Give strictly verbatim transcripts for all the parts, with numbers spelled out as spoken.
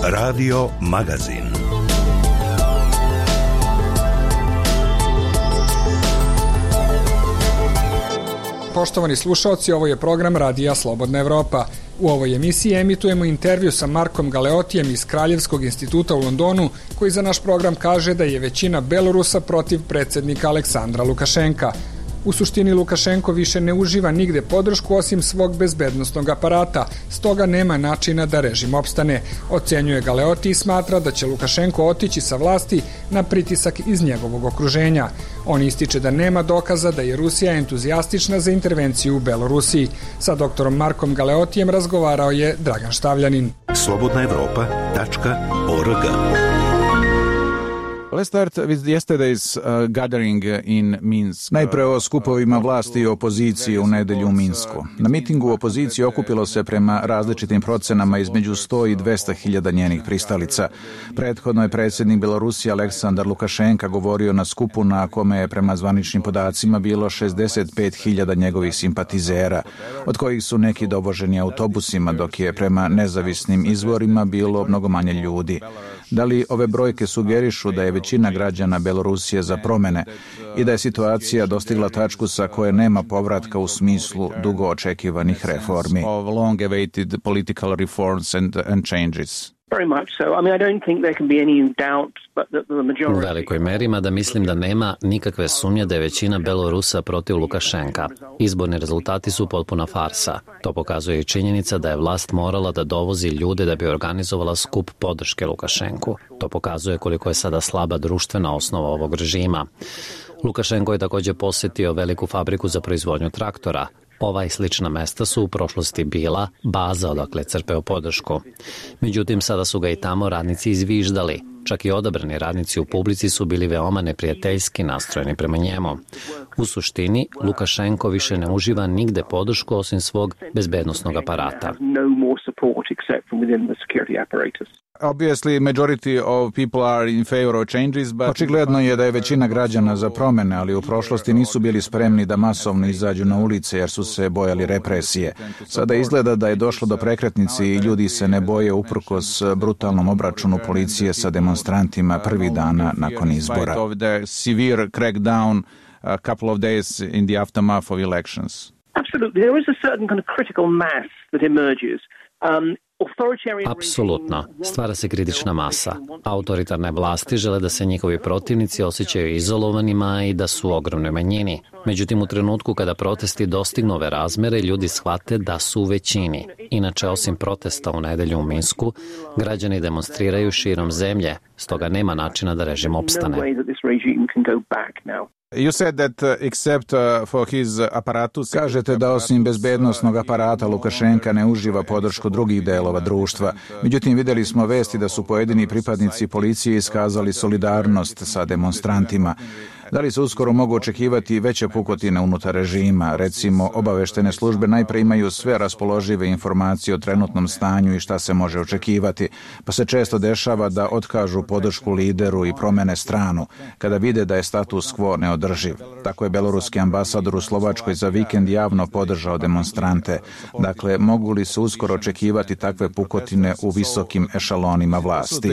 Radio Magazin. Poštovani slušaoci, ovo je program Radija Slobodna Evropa. U ovoj emisiji emitujemo intervju sa Markom Galeotijem iz Kraljevskog instituta u Londonu, koji za naš program kaže da je većina Belorusa protiv predsjednika Aleksandra Lukašenka. U suštini Lukašenko više ne uživa nigde podršku osim svog bezbednostnog aparata, stoga nema načina da režim opstane. Ocenjuje Galeoti i smatra da će Lukašenko otići sa vlasti na pritisak iz njegovog okruženja. On ističe da nema dokaza da je Rusija entuzijastična za intervenciju u Belorusiji. Sa doktorom Markom Galeotijem razgovarao je Dragan Štavljanin. slobodna evropa tačka org. Let's start with yesterday's uh, gathering in Minsk. Najpre o skupovima vlasti i opozicije u nedelju u Minsku. Na mitingu opozicije okupilo se prema različitim procenama između sto i dvesta hiljada njenih pristalica. Prethodno je predsjednik Belorusije Aleksandar Lukašenka govorio na skupu na kome je prema zvaničnim podacima bilo šezdeset pet hiljada njegovih simpatizera, od kojih su neki dovoženi autobusima, dok je prema nezavisnim izvorima bilo mnogo manje ljudi. Da li ove brojke sugerišu da je većina građana Belorusije za promene i da je situacija dostigla tačku sa koje nema povratka u smislu dugo očekivanih reformi? Long-awaited political reforms and, and changes. U velikoj meri, mada mislim da nema nikakve sumnje da je većina Belorusa protiv Lukašenka. Izborni rezultati su potpuna farsa. To pokazuje i činjenica da je vlast morala da dovozi ljude da bi organizovala skup podrške Lukašenku. To pokazuje koliko je sada slaba društvena osnova ovog režima. Lukašenko je također posjetio veliku fabriku za proizvodnju traktora. Ova i slična mesta su u prošlosti bila baza odakle crpeo podršku. Međutim, sada su ga i tamo radnici izviždali. Čak i odabrani radnici u publici su bili veoma neprijateljski nastrojeni prema njemu. U suštini, Lukašenko više ne uživa nigde podršku osim svog bezbednosnog aparata. Obviously, majority of people are in favor of changes, but... Očigledno je da je većina građana za promene, ali u prošlosti nisu bili spremni da masovno izađu na ulice jer su se bojali represije. Sada izgleda da je došlo do prekretnice i ljudi se ne boje uprkos brutalnom obračunu policije sa demonstrantima prvi dana nakon izbora. Severe crackdown a couple of days in the aftermath of elections. Absolutely, there is a certain kind of critical mass that emerges. Um, Apsolutno. Stvara se kritična masa. Autoritarne vlasti žele da se njihovi protivnici osjećaju izolovanima i da su u ogromnoj manjini. Međutim, u trenutku kada protesti dostignu ove razmere, ljudi shvate da su u većini. Inače, osim protesta u nedelju u Minsku, građani demonstriraju širom zemlje, stoga nema načina da režim opstane. You said that uh, except uh, for his apparatus... Kažete da osim bezbednosnog aparata Lukašenka ne uživa podršku drugih delova društva. Međutim, vidjeli smo vesti da su pojedini pripadnici policije iskazali solidarnost sa demonstrantima. Da li se uskoro mogu očekivati veće pukotine unutar režima? Recimo, obaveštene službe najpre imaju sve raspoložive informacije o trenutnom stanju i šta se može očekivati, pa se često dešava da otkažu podršku lideru i promene stranu, kada vide da je status quo neodrživ. Tako je beloruski ambasador u Slovačkoj za vikend javno podržao demonstrante. Dakle, mogu li se uskoro očekivati takve pukotine u visokim ešalonima vlasti?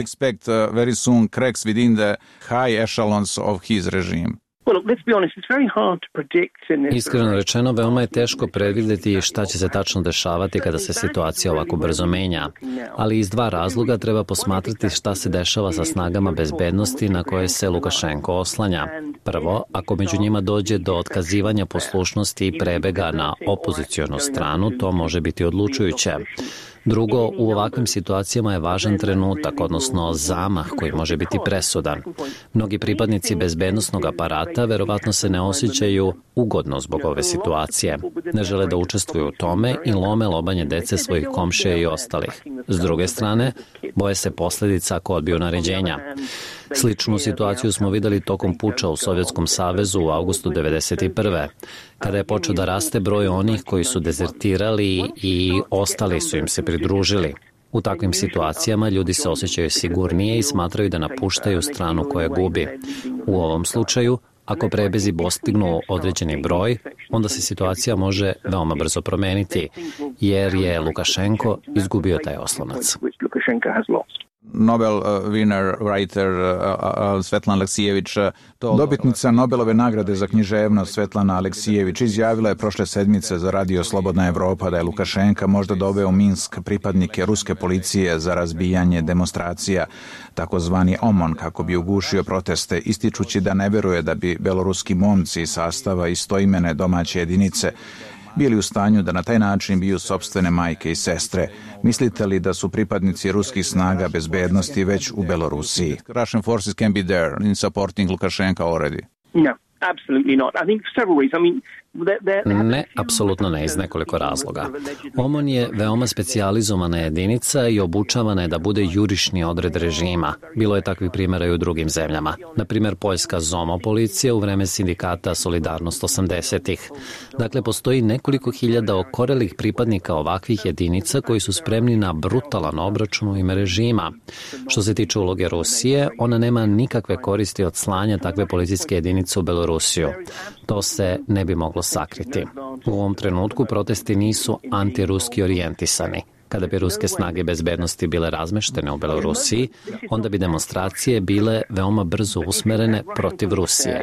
Iskreno rečeno, veoma je teško predvidjeti šta će se tačno dešavati kada se situacija ovako brzo menja. Ali iz dva razloga treba posmatrati šta se dešava sa snagama bezbednosti na koje se Lukašenko oslanja. Prvo, ako među njima dođe do otkazivanja poslušnosti i prebega na opozicionu stranu, to može biti odlučujuće. Drugo, u ovakvim situacijama je važan trenutak, odnosno zamah koji može biti presudan. Mnogi pripadnici bezbednosnog aparata verovatno se ne osjećaju ugodno zbog ove situacije. Ne žele da učestvuju u tome i lome lobanje dece svojih komšija i ostalih. S druge strane, boje se posljedica ako odbiju naređenja. Sličnu situaciju smo videli tokom puča u Sovjetskom savezu u avgustu devedeset prve. Kada je počeo da raste broj onih koji su dezertirali i ostali su im se pridružili. U takvim situacijama ljudi se osjećaju sigurnije i smatraju da napuštaju stranu koja gubi. U ovom slučaju, ako prebezi dostignu određeni broj, onda se situacija može veoma brzo promeniti, jer je Lukašenko izgubio taj oslonac. Nobel winner writer Svetlana Aleksijević, dobitnica Nobelove nagrade za književnost Svetlana Aleksijević, izjavila je prošle sedmice za Radio Slobodna Evropa da je Lukašenka možda doveo u Minsk pripadnike ruske policije za razbijanje demonstracija, takozvani OMON, kako bi ugušio proteste, ističući da ne veruje da bi beloruski momci iz sastava istoimene domaće jedinice bili u stanju da na taj način biju sopstvene majke i sestre. Mislite li da su pripadnici ruskih snaga bezbednosti već u Belorusiji? Russian forces can be there in supporting Lukashenko already. No, absolutely not. I think for several reasons. I mean, Ne, apsolutno ne, iz nekoliko razloga. OMON je veoma specijalizovana jedinica i obučavana je da bude jurišni odred režima. Bilo je takvih primjera i u drugim zemljama. Na primjer, poljska ZOMO policija u vreme sindikata Solidarnost osamdesetih. Dakle, postoji nekoliko hiljada okorelih pripadnika ovakvih jedinica koji su spremni na brutalan obračun u ime režima. Što se tiče uloge Rusije, ona nema nikakve koristi od slanja takve policijske jedinice u Belorusiju. To se ne bi moglo sakriti. U ovom trenutku protesti nisu antiruski orijentisani. Kada bi ruske snage bezbednosti bile razmeštene u Belorusiji, onda bi demonstracije bile veoma brzo usmerene protiv Rusije.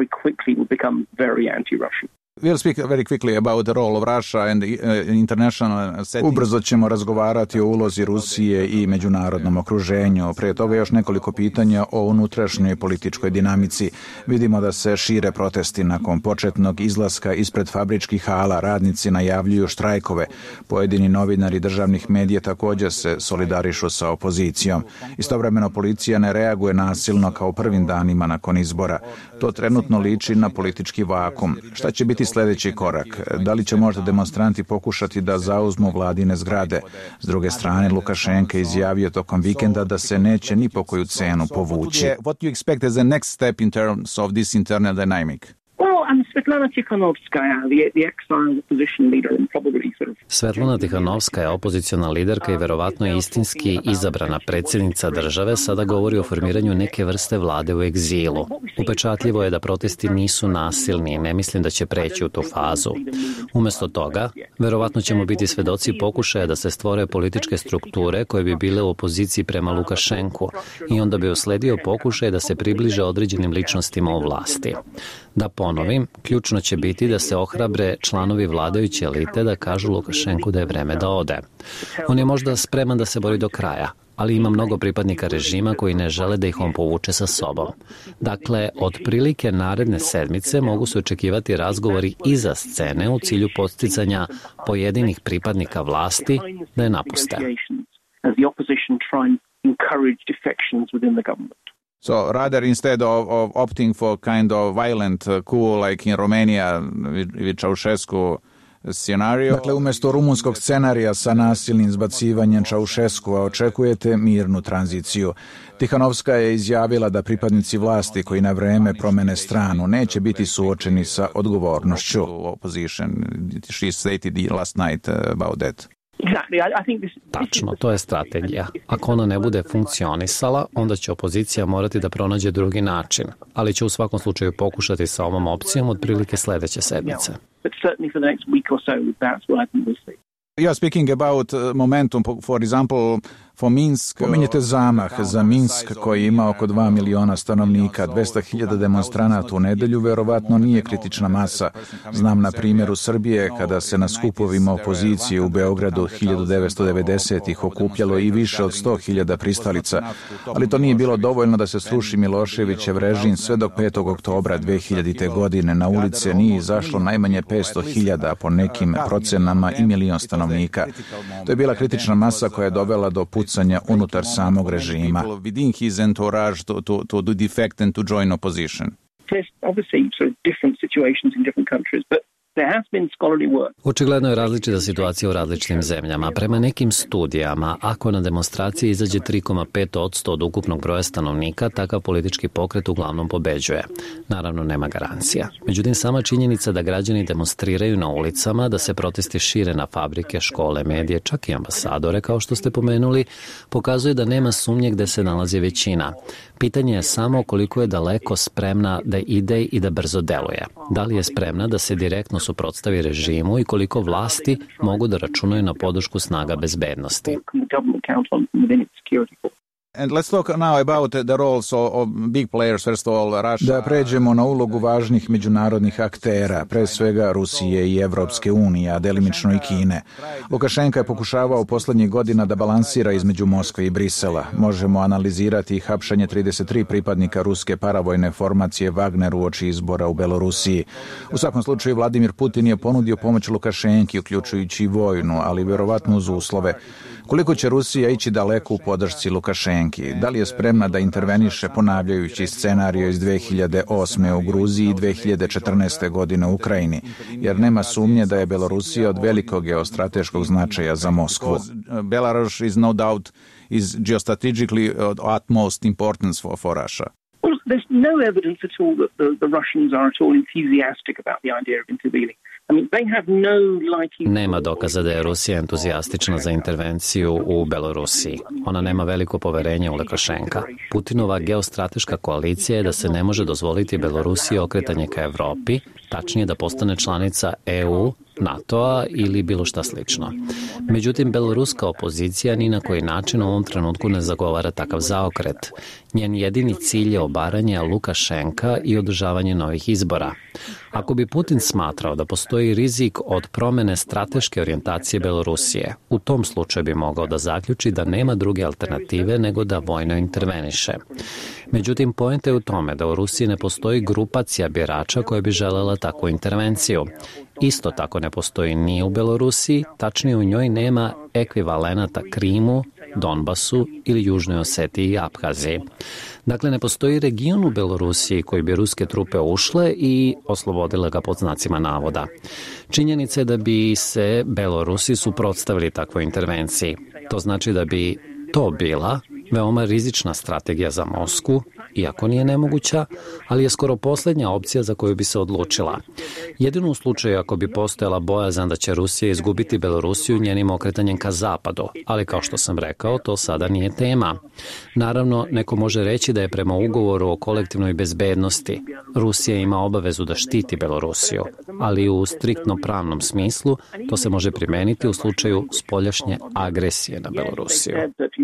We'll speak very quickly about the role of Russia and the international setting. Ubrzo ćemo razgovarati o ulozi Rusije i međunarodnom okruženju. Prije toga još nekoliko pitanja o unutrašnjoj političkoj dinamici. Vidimo da se šire protesti nakon početnog izlaska ispred fabričkih hala. Radnici najavljuju štrajkove. Pojedini novinari državnih medija također se solidarišu sa opozicijom. Istovremeno policija ne reaguje nasilno kao prvim danima nakon izbora. To trenutno liči na politički vakum. Šta će biti sljedeći korak? Da li će možda demonstranti pokušati da zauzmu vladine zgrade? S druge strane, Lukašenko je izjavio tokom vikenda da se neće ni po koju cenu povući. What do you expect as the next step in terms of this internal dynamic? Svetlana Tikhanovskaya, the, the exiled opposition leader, and probably sort of... Svetlana Tikhanovskaya, opoziciona liderka i verovatno istinski izabrana predsjednica države, sada govori o formiranju neke vrste vlade u egzilu. Upečatljivo je da protesti nisu nasilni i ne mislim da će preći u tu fazu. Umjesto toga, verovatno ćemo biti svedoci pokušaja da se stvore političke strukture koje bi bile u opoziciji prema Lukašenku i onda bi usledio pokušaj da se približe određenim ličnostima u vlasti. Da ponovim, ključno će biti da se ohrabre članovi vladajuće elite da kažu Lukašenku da je vreme da ode. On je možda spreman da se bori do kraja, ali ima mnogo pripadnika režima koji ne žele da ih on povuče sa sobom. Dakle, otprilike naredne sedmice mogu se očekivati razgovori iza scene u cilju posticanja pojedinih pripadnika vlasti da je napuste. So rather instead of, of opting for kind of violent uh, coup like in Romania with, with Ceausescu scenario. Dakle, umjesto rumunskog scenarija sa nasilnim zbacivanjem Ceausescua očekujete mirnu tranziciju. Tikhanovska je izjavila da pripadnici vlasti koji na vreme promene stranu neće biti suočeni sa odgovornošću. Opposition, she stated last night about that. Tačno, to je strategija. Ako ona ne bude funkcionisala, onda će opozicija morati da pronađe drugi način, ali će u svakom slučaju pokušati sa ovom opcijom otprilike sljedeće sedmice. You are speaking about momentum, for example, for Minsk. Pominjete zamah za Minsk koji ima oko dva miliona stanovnika, dvesta hiljada demonstranata u nedelju, verovatno nije kritična masa. Znam na primjeru Srbije kada se na skupovima opozicije u Beogradu hiljadu devetsto devedesetih okupljalo i više od sto hiljada pristalica, ali to nije bilo dovoljno da se sruši Miloševićev režim sve do petog oktobra dve hiljadite. godine. Na ulice nije izašlo najmanje petsto hiljada, po nekim procenama i milion stanovnika. To je bila kritična masa koja je dovela do pucanja unutar samog režima. Within his entourage to, to, to do defect and to join opposition. There's obviously sort of different situations in different countries, but Očigledno je različita situacija u različitim zemljama. Prema nekim studijama, ako na demonstraciji izađe tri zarez pet posto od ukupnog broja stanovnika, takav politički pokret uglavnom pobeđuje. Naravno, nema garancija. Međutim, sama činjenica da građani demonstriraju na ulicama, da se protesti šire na fabrike, škole, medije, čak i ambasadore, kao što ste pomenuli, pokazuje da nema sumnje gde se nalazi većina. Pitanje je samo koliko je daleko spremna da ide i da brzo deluje. Da li je spremna da se direktno suprotstavi režimu i koliko vlasti mogu da računaju na podršku snaga bezbednosti. And let's talk now about the roles of big players, first of all, Russia. Da pređemo na ulogu važnih međunarodnih aktera, pre svega Rusije i Evropske unije, a delimično i Kine. Lukašenka je pokušavao poslednjih godina da balansira između Moskve i Brisela. Možemo analizirati hapšanje trideset tri pripadnika ruske paravojne formacije Wagner uoči izbora u Belorusiji. U svakom slučaju, Vladimir Putin je ponudio pomoć Lukašenki, uključujući i vojnu, ali verovatno uz uslove. Koliko će Rusija ići daleko u podršci Lukašenki? Da li je spremna da interveniše ponavljajući scenario iz dve hiljade osme u Gruziji i dve hiljade četrnaeste. godine u Ukrajini? Jer nema sumnje da je Belorusija od velikog geostrateškog značaja za Moskvu. Belarus is no doubt is geostrategically of utmost importance for, for Russia. Well, there's no evidence at all that the, the Russians are at all enthusiastic about the idea of intervening. I mean, they have no liking... Nema dokaza da je Rusija entuzijastična za intervenciju u Belorusiji. Ona nema veliko poverenje u Lukašenka. Putinova geostrateška koalicija je da se ne može dozvoliti Belorusiji okretanje ka Evropi, tačnije da postane članica E U, NATO-a ili bilo šta slično. Međutim, beloruska opozicija ni na koji način u ovom trenutku ne zagovara takav zaokret. Njen jedini cilj je obaranje Lukašenka i održavanje novih izbora. Ako bi Putin smatrao da postoji rizik od promene strateške orijentacije Belorusije, u tom slučaju bi mogao da zaključi da nema druge alternative nego da vojno interveniše. Međutim, poenta je u tome da u Rusiji ne postoji grupacija birača koja bi želela takvu intervenciju. Isto tako ne postoji ni u Belorusiji, tačnije u njoj nema ekvivalenata Krimu, Donbasu ili Južnoj Osetiji i Abhaziji. Dakle, ne postoji region u Belorusiji koji bi ruske trupe ušle i oslobodile ga pod znacima navoda. Činjenica je da bi se Belorusi suprotstavili takvoj intervenciji. To znači da bi to bila veoma rizična strategija za Moskvu, iako nije nemoguća, ali je skoro poslednja opcija za koju bi se odlučila. Jedino u slučaju ako bi postojala bojazan da će Rusija izgubiti Belorusiju njenim okretanjem ka zapadu, ali kao što sam rekao, to sada nije tema. Naravno, neko može reći da je prema ugovoru o kolektivnoj bezbednosti Rusija ima obavezu da štiti Belorusiju, ali u striktno pravnom smislu to se može primeniti u slučaju spoljašnje agresije na Belorusiju.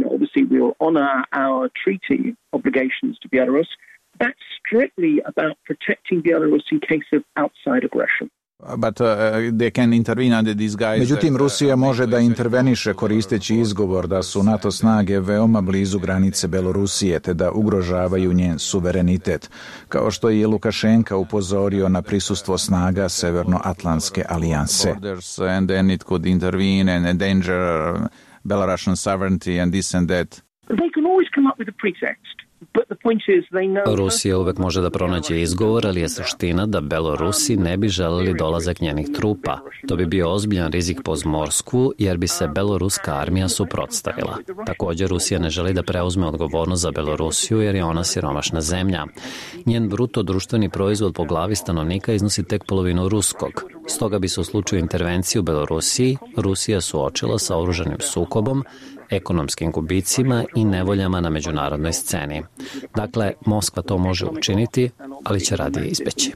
We will honour our treaty obligations to Belarus. That's strictly about protecting Belarus in case of outside aggression. But, uh, they can intervene under these guys. Međutim, Rusija može da interveniše koristeći izgovor da su NATO snage veoma blizu granice Belorusije te da ugrožavaju njen suverenitet, kao što je Lukašenka upozorio na prisustvo snaga Severnoatlantske alijanse. And then it could intervene and endanger Belarusian sovereignty and this and that. They can always come up with a pretext. But the point is they know... Rusija uvek može da pronađe izgovor, ali je suština da Belorusi ne bi želeli dolazak njenih trupa. To bi bio ozbiljan rizik po Moskvu, jer bi se beloruska armija suprotstavila. Također, Rusija ne želi da preuzme odgovornost za Belorusiju, jer je ona siromašna zemlja. Njen bruto društveni proizvod po glavi stanovnika iznosi tek polovinu ruskog. Stoga bi se u slučaju intervencije u Belorusiji Rusija suočila sa oružanim sukobom, ekonomskim gubicima i nevoljama na međunarodnoj sceni. Dakle, Moskva to može učiniti, ali će radije izbeći.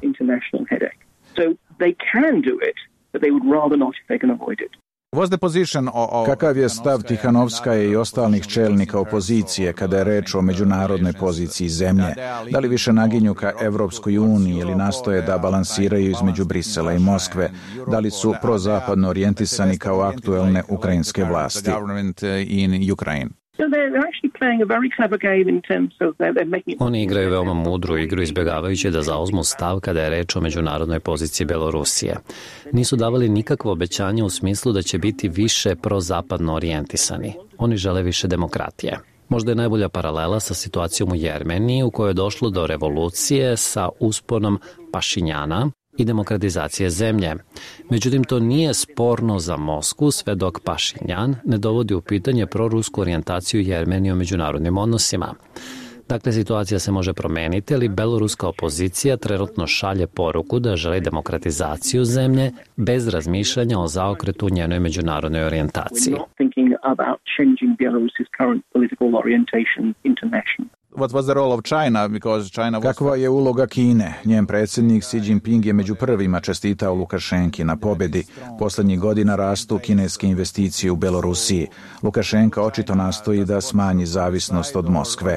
Kakav je stav Tihanovskaje i ostalih čelnika opozicije kada je reč o međunarodnoj poziciji zemlje? Da li više naginju ka Evropskoj uniji ili nastoje da balansiraju između Brisela i Moskve? Da li su prozapadno orijentisani kao aktuelne ukrajinske vlasti? Oni igraju veoma mudru igru izbjegavajući da zauzmu stav kada je reč o međunarodnoj poziciji Belorusije. Nisu davali nikakvo obećanje u smislu da će biti više prozapadno orijentisani. Oni žele više demokratije. Možda je najbolja paralela sa situacijom u Jermeniji u kojoj je došlo do revolucije sa usponom Pašinjana i demokratizacije zemlje. Međutim, to nije sporno za Moskvu sve dok Pašinjan ne dovodi u pitanje prorusku orijentaciju Jermenije u međunarodnim odnosima. Dakle, situacija se može promeniti, ali beloruska opozicija trenutno šalje poruku da želi demokratizaciju zemlje bez razmišljanja o zaokretu njenoj međunarodnoj orijentaciji. Kakva je uloga Kine? Njen predsjednik Xi Jinping je među prvima čestitao Lukašenki na pobjedi. Poslednjih godina rastu kineske investicije u Belorusiji. Lukašenka očito nastoji da smanji zavisnost od Moskve.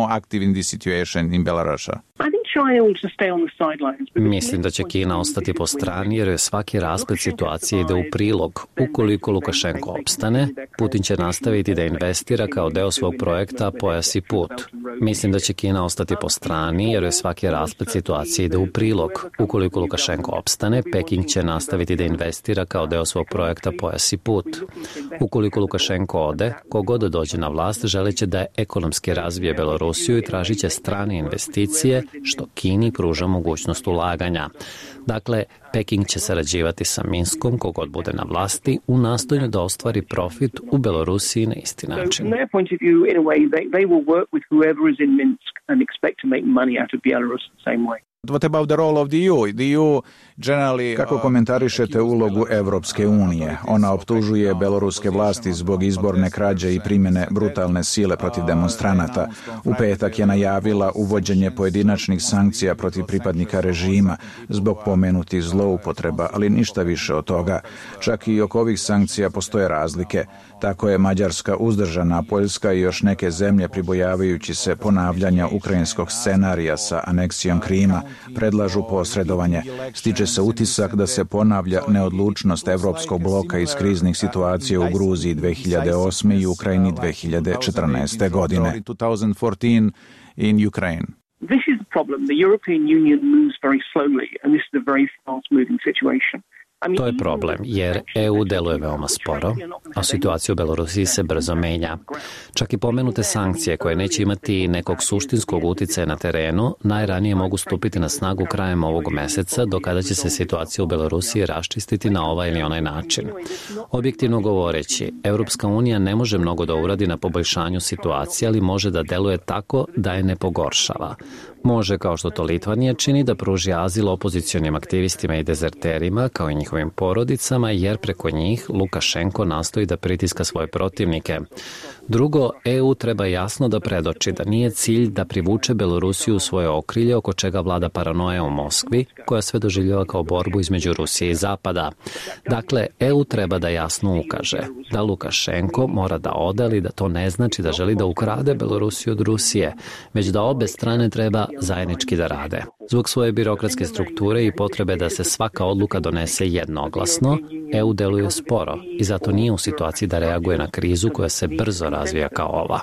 Mislim da će Kina ostati po strani jer je svaki rasplet situacije ide u prilog. Ukoliko Lukašenko opstane, Putin će nastaviti da investira kao deo svog projekta Pojas i put. Mislim da će Kina ostati po strani jer je svaki rasplet situacije ide u prilog. Ukoliko Lukašenko opstane, Peking će nastaviti da investira kao deo svog projekta Pojas i put. Ukoliko Lukašenko ode, kogod dođe na vlast želeće da ekonomski razvije Belorusiju i tražit će strane investicije, što Kini pruža mogućnost ulaganja. Dakle, Peking će sarađivati sa Minskom, kogod bude na vlasti, u nastojanju da ostvari profit u Belorusiji na isti način. What about the role of the E U? The E U generally... Kako komentarišete ulogu Evropske unije? Ona optužuje beloruske vlasti zbog izborne krađe i primjene brutalne sile protiv demonstranata. U petak je najavila uvođenje pojedinačnih sankcija protiv pripadnika režima zbog pomenutih zloupotreba, ali ništa više od toga. Čak i oko ovih sankcija postoje razlike. Tako je Mađarska uzdržana, Poljska i još neke zemlje pribojavajući se ponavljanja ukrajinskog scenarija sa aneksijom Krima predlažu posredovanje. Stiče se utisak da se ponavlja neodlučnost evropskog bloka iz kriznih situacija u Gruziji dve hiljade osme i Ukrajini dve hiljade četrnaeste. godine. This is the problem. The European Union moves very slowly and this is a very fast-moving situation. To je problem, jer E U deluje veoma sporo, a situacija u Belorusiji se brzo menja. Čak i pomenute sankcije koje neće imati nekog suštinskog uticaja na terenu, najranije mogu stupiti na snagu krajem ovog meseca, do kada će se situacija u Belorusiji raščistiti na ovaj ili onaj način. Objektivno govoreći, Evropska unija ne može mnogo da uradi na poboljšanju situacije, ali može da deluje tako da je ne pogoršava. Može, kao što to Litvanija čini, da pruži azil opozicionim aktivistima i dezerterima, kao i njihovim porodicama, jer preko njih Lukašenko nastoji da pritiska svoje protivnike. Drugo, E U treba jasno da predoči da nije cilj da privuče Belorusiju u svoje okrilje, oko čega vlada paranoja u Moskvi, koja sve doživljava kao borbu između Rusije i Zapada. Dakle, E U treba da jasno ukaže da Lukašenko mora da ode, ali da to ne znači da želi da ukrade Belorusiju od Rusije, već da obe strane treba zajednički da rade. Zbog svoje birokratske strukture i potrebe da se svaka odluka donese jednoglasno, E U deluje sporo i zato nije u situaciji da reaguje na krizu koja se brzo razvija kao ova.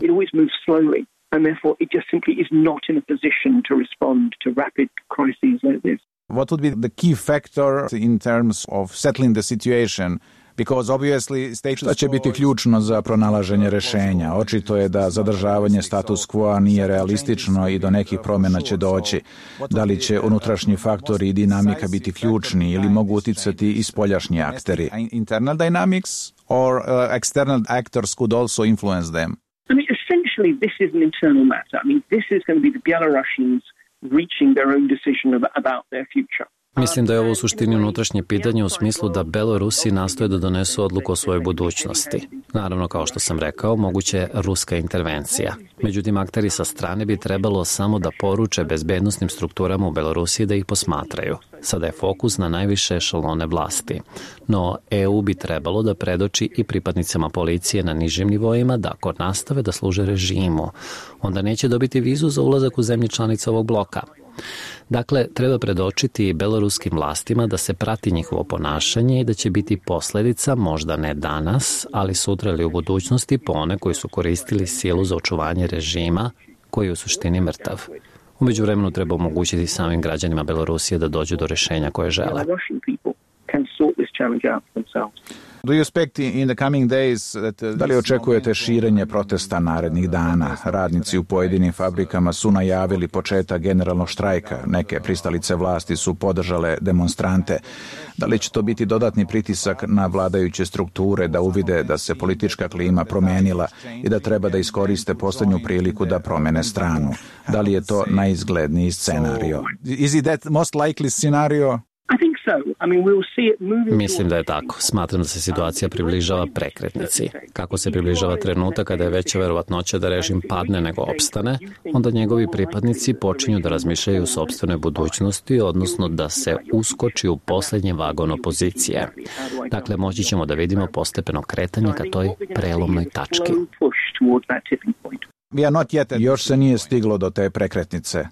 What would be the key factor in terms of settling the situation? Šta će biti ključno za pronalaženje rešenja? Očito je da zadržavanje status quo nije realistično i do nekih promjena će doći. Da li će unutrašnji faktori i dinamika biti ključni ili mogu uticati i spoljašnji akteri? Internal dynamics or uh, external actors could also influence them? I mean, essentially this is an internal matter. I mean, this is going to be the Belarusians reaching their own decision about their future. Mislim da je ovo u suštini unutrašnje pitanje u smislu da Belorusi nastoje da donesu odluku o svojoj budućnosti. Naravno, kao što sam rekao, moguće je ruska intervencija. Međutim, akteri sa strane bi trebalo samo da poruče bezbednosnim strukturama u Belorusiji da ih posmatraju. Sada je fokus na najviše ešalone vlasti. No, E U bi trebalo da predoči i pripadnicama policije na nižim nivoima da ako nastave da služe režimu, onda neće dobiti vizu za ulazak u zemlje članice ovog bloka. Dakle, treba predočiti beloruskim vlastima da se prati njihovo ponašanje i da će biti posledica, možda ne danas, ali sutra ili u budućnosti po one koji su koristili silu za očuvanje režima, koji je u suštini mrtav. U međuvremenu treba omogućiti samim građanima Belorusije da dođu do rešenja koje žele. Do you expect in the coming days that, da li očekujete širenje protesta narednih dana? Radnici u pojedinim fabrikama su najavili početak generalnog štrajka. Neke pristalice vlasti su podržale demonstrante. Da li će to biti dodatni pritisak na vladajuće strukture da uvide da se politička klima promenila i da treba da iskoriste posljednju priliku da promene stranu? Da li je to najizgledniji scenario? Is it that most likely scenario? I think Mislim da je tako. Smatram da se situacija približava prekretnici. Kako se približava trenutak kada je veća verovatnoća da režim padne nego opstane, onda njegovi pripadnici počinju da razmišljaju o sopstvenoj budućnosti, odnosno da se uskoči u poslednji vagon opozicije. Dakle, moći ćemo da vidimo postepeno kretanje ka toj prelomnoj tački. Još se nije stiglo do te prekretnice.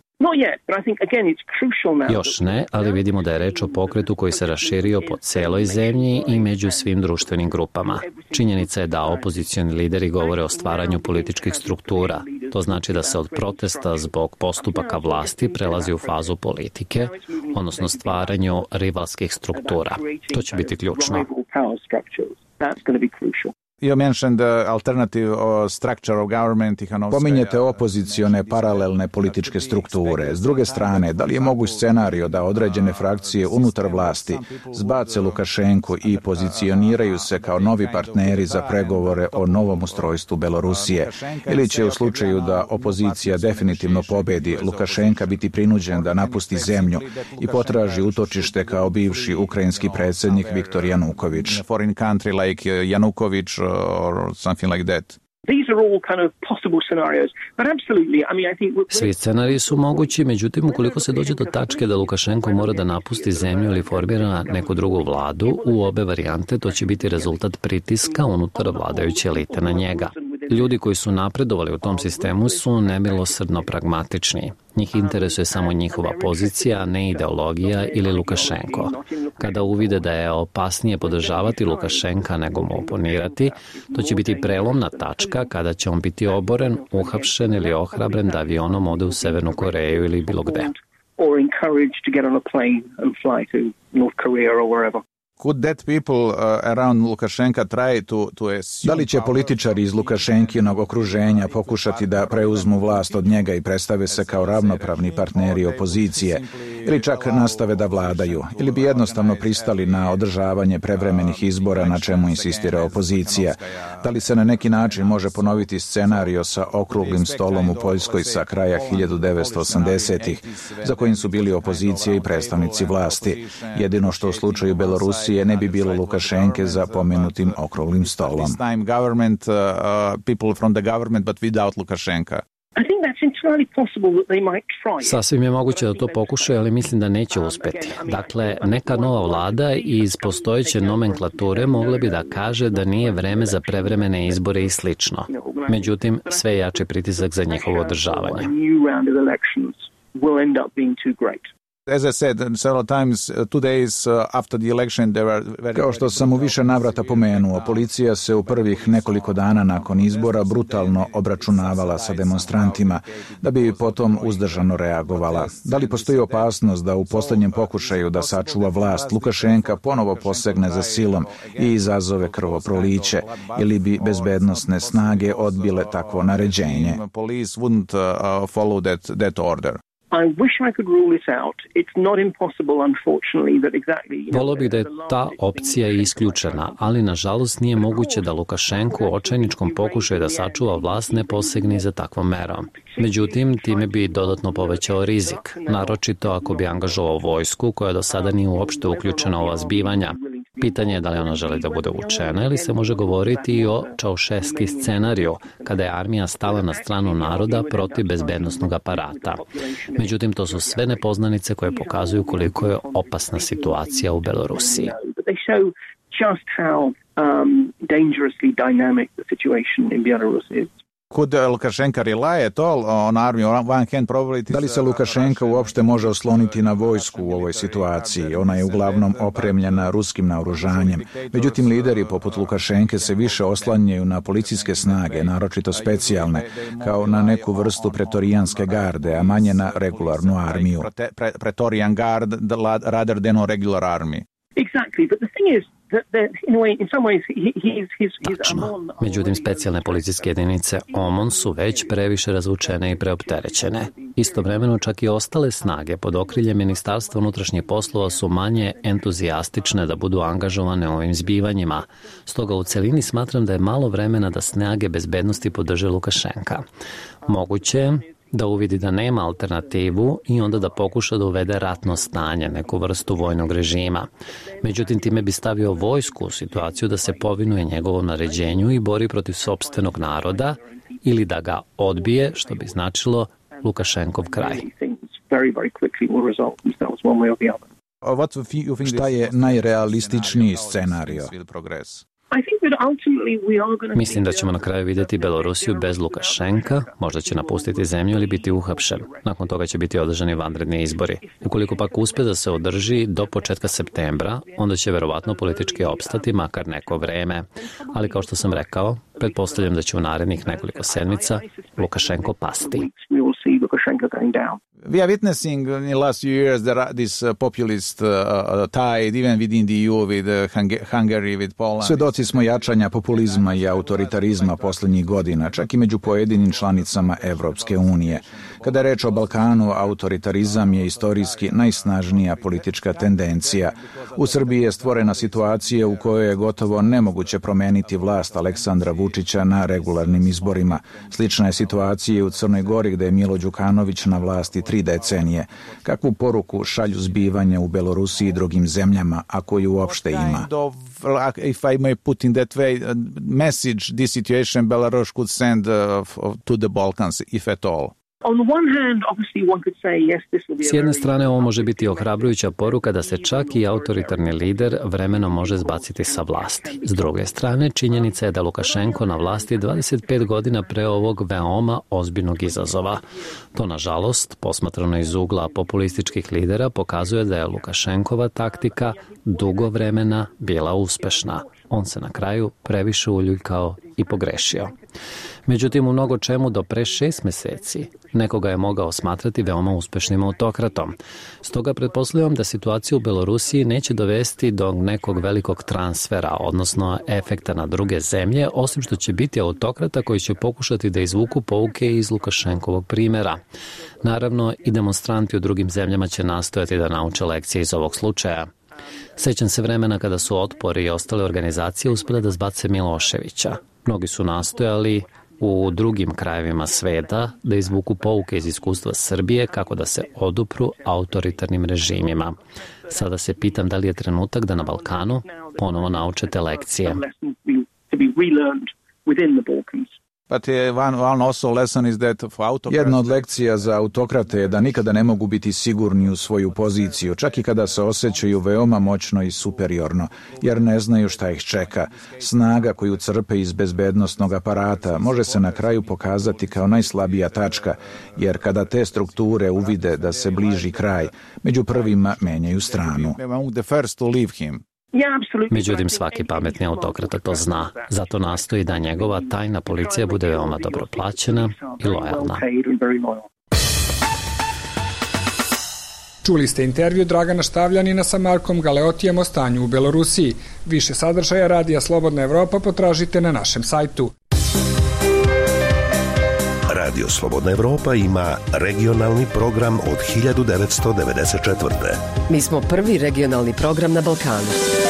Još ne, ali vidimo da je reč o pokretu koji se raširio po celoj zemlji i među svim društvenim grupama. Činjenica je da opozicioni lideri govore o stvaranju političkih struktura. To znači da se od protesta zbog postupaka vlasti prelazi u fazu politike, odnosno stvaranju rivalskih struktura. To će biti ključno. You mentioned the alternative structure of government. Pominjete opozicione paralelne političke strukture. S druge strane, da li je moguć scenario da određene frakcije unutar vlasti zbace Lukašenku i pozicioniraju se kao novi partneri za pregovore o novom ustrojstvu Belorusije? Ili će u slučaju da opozicija definitivno pobedi Lukašenka biti prinuđen da napusti zemlju i potraži utočište kao bivši ukrajinski predsjednik Viktor Januković? Foreign country like Januković or something like that. Svi scenariji su mogući, međutim, ukoliko se dođe do tačke da Lukašenko mora da napusti zemlju ili formira neku drugu vladu, u obe varijante to će biti rezultat pritiska unutar vladajuće elite na njega. Ljudi koji su napredovali u tom sistemu su nemilosrdno pragmatični. Njih interesuje samo njihova pozicija, ne ideologija ili Lukašenko. Kada uvide da je opasnije podržavati Lukašenka nego mu oponirati, to će biti prelomna tačka kada će on biti oboren, uhapšen ili ohrabren da avionom ode u Severnu Koreju ili bilo gde. Could that people uh, around Lukashenka try to, to assume... Da li će političari iz Lukašenkinog okruženja pokušati da preuzmu vlast od njega i predstave se kao ravnopravni partneri opozicije, ili čak nastave da vladaju, ili bi jednostavno pristali na održavanje prevremenih izbora na čemu insistira opozicija? Da li se na neki način može ponoviti scenario sa okruglim stolom u Poljskoj sa kraja hiljadu devetsto osamdesetih, za kojim su bili opozicija i predstavnici vlasti? Jedino što u slučaju Belorusije ne bi bilo Lukašenke za pomenutim okruglim stolom. Government, uh, people from the government, but without Lukashenka. Sasvim je moguće da to pokušaju, ali mislim da neće uspeti. Dakle, neka nova vlada iz postojeće nomenklature mogla bi da kaže da nije vreme za prevremene izbore i slično. Međutim, sve jači pritisak za njihovo održavanje. As I said several times, uh, two days uh, after the election there were very... Kao što sam u više navrata pomenuo, policija se u prvih nekoliko dana nakon izbora brutalno obračunavala sa demonstrantima, da bi potom uzdržano reagovala. Da li postoji opasnost da u poslednjem pokušaju da sačuva vlast Lukašenka ponovo posegne za silom i izazove krvoproliće, ili bi bezbednosne snage odbile takvo naređenje? Police wouldn't uh, follow that, that order. Volio bih da je ta opcija isključena, ali nažalost nije moguće da Lukašenko u očajničkom pokušaju da sačuva vlast ne posegne za takvom merom. Međutim, time bi dodatno povećao rizik, naročito ako bi angažovao vojsku koja do sada nije uopšte uključena u ova zbivanja. Pitanje je da li ona želi da bude učena ili se može govoriti i o Čaušeski scenariju, kada je armija stala na stranu naroda protiv bezbednosnog aparata. Međutim, to su sve nepoznanice koje pokazuju koliko je opasna situacija u Belorusiji. Could Lukashenko rely at all on army? On one hand, probably... Da li se Lukašenka uopšte može osloniti na vojsku u ovoj situaciji? Ona je uglavnom opremljena ruskim naoružanjem. Međutim, lideri poput Lukašenke se više oslanjaju na policijske snage, naročito specijalne, kao na neku vrstu pretorijanske garde, a manje na regularnu armiju. Pretorian guard rather than a regular army. Exactly, but the thing is that, that in a way, in some ways, he, he's, he's, he's Tačno. Međutim, specijalne policijske jedinice O M O N su već previše razvučene i preopterećene. Istovremeno, čak i ostale snage pod okriljem Ministarstva unutrašnjih poslova su manje entuzijastične da budu angažovane u ovim zbivanjima. Stoga u celini smatram da je malo vremena da snage bezbednosti podrže Lukašenka. Moguće da uvidi da nema alternativu i onda da pokuša da uvede ratno stanje, neku vrstu vojnog režima. Međutim, time bi stavio vojsku u situaciju da se povinuje njegovom naređenju i bori protiv sopstvenog naroda ili da ga odbije, što bi značilo Lukašenkov kraj. Šta je najrealističniji scenario? Mislim da ćemo na kraju vidjeti Belorusiju bez Lukašenka, možda će napustiti zemlju ili biti uhapšen. Nakon toga će biti održani vanredni izbori. Ukoliko pak uspe da se održi do početka septembra, onda će verovatno politički opstati makar neko vreme. Ali kao što sam rekao, pretpostavljam da će u narednih nekoliko sedmica Lukašenko pasti. We are witnessing in the last few years that this uh, populist uh, tide, even within the E U, with uh, Hungary, with Poland. Svedoci smo jačanja populizma i autoritarizma posljednjih godina, čak i među pojedinim članicama Evropske unije. Kada je reč o Balkanu, autoritarizam je istorijski najsnažnija politička tendencija. U Srbiji je stvorena situacija u kojoj je gotovo nemoguće promeniti vlast Aleksandra Vučića na regularnim izborima. Slična je situacija u Crnoj Gori, gde je Milo Đukanović na vlasti tri decenije. Kakvu poruku šalju zbivanja u Belorusiji i drugim zemljama, ako ju uopšte ima? If I may put in that way, message this situation Belarus could send uh, to the Balkans, if at all. S jedne strane, ovo može biti ohrabrujuća poruka da se čak i autoritarni lider vremenom može zbaciti sa vlasti. S druge strane, činjenica je da Lukašenko na vlasti dvadeset pet godina pre ovog veoma ozbiljnog izazova. To, nažalost, posmatrano iz ugla populističkih lidera, pokazuje da je Lukašenkova taktika dugo vremena bila uspešna. On se na kraju previše uljuljkao i pogrešio. Međutim, u mnogo čemu do pre šest meseci nekoga je mogao smatrati veoma uspešnim autokratom. Stoga pretpostavljam da situacija u Belorusiji neće dovesti do nekog velikog transfera, odnosno efekta na druge zemlje, osim što će biti autokrata koji će pokušati da izvuku pouke iz Lukašenkovog primjera. Naravno, i demonstranti u drugim zemljama će nastojati da nauče lekcije iz ovog slučaja. Sećam se vremena kada su Otpor i ostale organizacije uspjele da zbace Miloševića. Mnogi su nastojali u drugim krajevima sveta da izvuku pouke iz iskustva Srbije kako da se odupru autoritarnim režimima. Sada se pitam da li je trenutak da na Balkanu ponovo naučete lekcije. Jedna od lekcija za autokrate je da nikada ne mogu biti sigurni u svoju poziciju, čak i kada se osjećaju veoma moćno i superiorno, jer ne znaju šta ih čeka. Snaga koju crpe iz bezbednosnog aparata može se na kraju pokazati kao najslabija tačka, jer kada te strukture uvide da se bliži kraj, među prvima menjaju stranu. Međutim, svaki pametni autokrata to zna. Zato nastoji da njegova tajna policija bude veoma dobro plaćena i lojalna. Čuli ste intervju Dragana Štavljanina sa Markom Galeotijem o stanju u Belorusiji. Više sadržaja Radija Slobodna Evropa potražite na našem sajtu. Radio Slobodna Evropa ima regionalni program od hiljadu devetsto devedeset četvrte. Mi smo prvi regionalni program na Balkanu.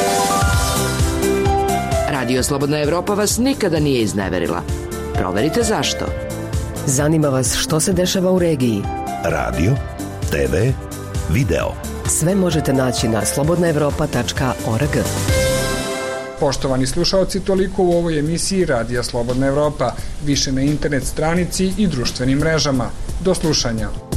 Radio Slobodna Evropa vas nikada nije izneverila. Proverite zašto. Zanima vas što se dešava u regiji. Radio, te ve, video. Sve možete naći na slobodna evropa tačka org. Poštovani slušaoci, toliko u ovoj emisiji Radija Slobodna Evropa. Više na internet stranici i društvenim mrežama. Do slušanja.